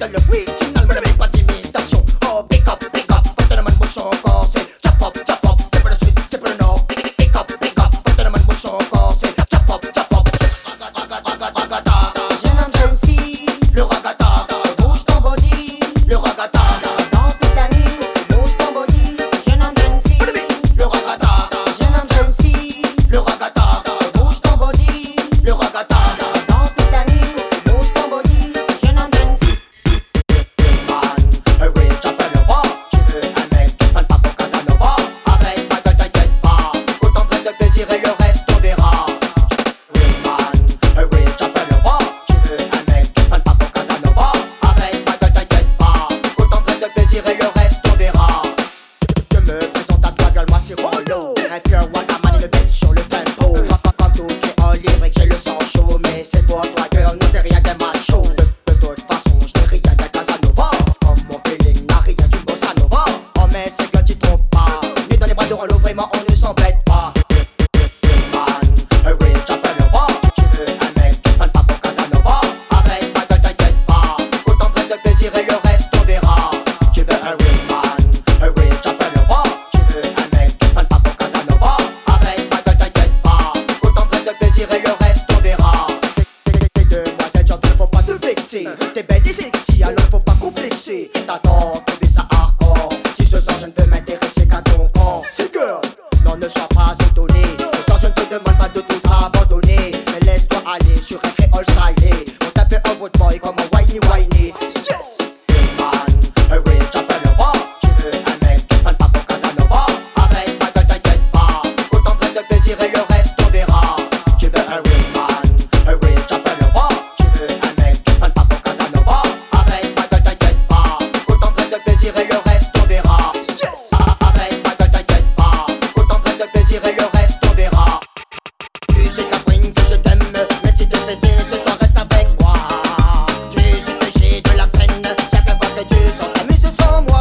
modèle original, me n'avez pas d'imitation. Oh, pick up, porte la main de son corps, c'est chop up, c'est pour le sud, c'est pour le nord. Pick up, porte la main de son corps, c'est chop up. Ragata, Jeune homme, jeune fille, le ragata, bouge ton body. le ragata, Danse toute la nuit, bouge ton body. Jeune homme, jeune fille, le ragata, jeune homme, jeune fille, le ragata, bouge ton body. le ragata. Danse toute la nuit, bouge ton body. Jeune homme, jeune fille. Man, oui, j'appelle le roi. Tu veux un mec qui se prenne pas pour Casanova? Arrête pas, te t'inquiète pas. Autant de plaisir et le reste on verra. Oui, man, oui, j'appelle le roi. Tu veux un mec qui se prenne pas pour Casanova? Arrête pas, te t'inquiète pas. Autant de plaisir et le reste on verra. Je me présente à toi, girl, moi c'est Rollo. Un pure Wagaman et le bête sur le tempo. Quand tout est en lyrique, j'ai le sang chaud. Mais c'est pour toi, girl, non t'es rien d'un macho. De toute façon, je n'ai rien d'un Casanova. Comme mon feeling n'a rien d'une bossa nova. Oh mais c'est que tu trompes pas. Né dans les bras de Rollo, vraiment on ne s'embête pas. Man, oui, j'appelle le roi. Tu veux un mec qui se prenne pas pour Casanova? Arrête pas, te t'inquiète pas. Autant de plaisir et le reste on verra. Tu veux un real man? Oui, j'appelle le roi. Tu veux un mec qui se prenne pas pour Casanova? Arrête pas, te t'inquiète pas. Autant de plaisir et le reste on verra. T'es demoiselle, genre ne faut pas te vexer. T'es belle et sexy, alors faut pas complexer. T'attends, tomber ça hardcore. Si ce soir je ne peux m'intéresser qu'à ton corps, c'est girl. Non, ne sois pas étonné. Ce soir je ne te demande pas de tout abandonner. Mais laisse-toi aller sur un créole stylé. On t'appelle un road boy comme un whiny. Yes! Man, oui, j'appelle le roi. Tu veux un mec qui se prenne pas pour Casanova? Arrête pas, te t'inquiète pas. Autant de plaisir et le reste on verra. Tu veux un real man? Oui, j'appelle le roi. Tu veux un mec qui se prenne pas pour Casanova? Arrête pas, te t'inquiète pas. Autant de plaisir et le reste on verra. Yes! Arrête pas, te t'inquiète pas. Autant de plaisir et le reste on verra. Tu sais Catherine que je t'aime, mais si t'es blessé ce soir reste avec moi. Tu sais que j'ai de la peine chaque fois que tu sors t'amuser sans moi.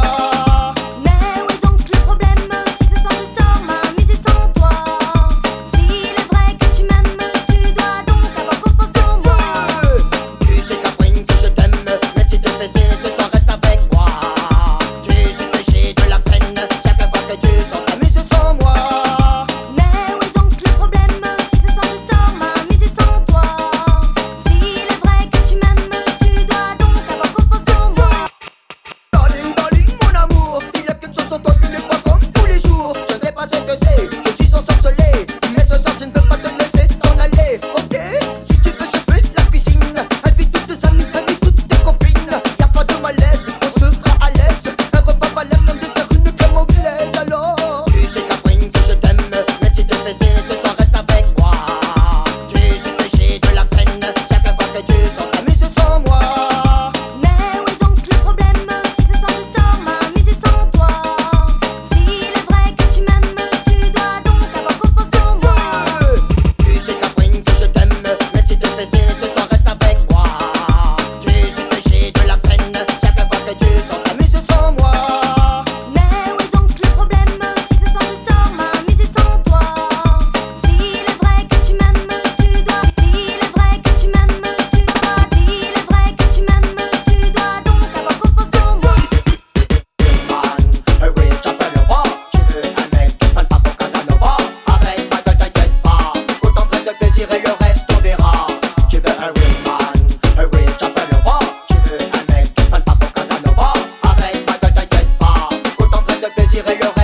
Mais où est donc le problème? Si ce soir je sors m'amuser sans toi. S'il est vrai que tu m'aimes, tu dois donc avoir confiance en moi. Tu sais Catherine que je t'aime, mais si t'es blessé ce soir reste avec moi. Tu sais que j'ai de la peine chaque fois que tu sors t'amuser sans moi. Mais où est donc le problème? Si ce soir je sors m'amuser sans toi. S'il est vrai que tu m'aimes, tu dois donc avoir confiance en moi. Darling, mon amour, il y a quelque chose en toi qui n'est pas comme tous les jours. Je ne sais pas ce que c'est, je suis ensorcelé. Mais ce soir je ne peux pas te laisser t'en aller, ok? Si tu veux je fais la cuisine. Invite toutes tes amis, invite toutes tes copines. Y'a pas de malaise, on sera à l'aise. Un repas balèze comme dessert, une crème anglaise. Alors tu sais Catherine que je t'aime, mais si t'es blessé ce soir reste avec moi. Tu sais que j'ai de la peine chaque fois que tu sors t'amuser sans moi. Mais où est donc le problème? Si ce soir je sors m'amuser sans toi. S'il est vrai que tu m'aimes, tu dois donc avoir confiance en moi. Tu sais Catherine que je t'aime, mais si t'es blessé ce soir reste avec moi. Tu sais que j'ai de la peine chaque fois que tu sors t'amuser sans moi. Mais où est donc le problème? Si ce soir je sors m'amuser sans toi. S'il est vrai que tu m'aimes, tu dois. S'il est vrai que tu m'aimes, tu dois. S'il est vrai que tu m'aimes, tu dois donc avoir confiance en moi. Man, oui, j'appelle le roi. Tu veux un mec qui se prenne pas pour Casanova? Arrête pas, te t'inquiète pas. Autant de plaisir et le reste on verra. Tu veux un real man? Oui, j'appelle le roi. Tu veux un mec qui se prenne pas pour Casanova? Arrête pas, te t'inquiète pas. Autant de plaisir et le reste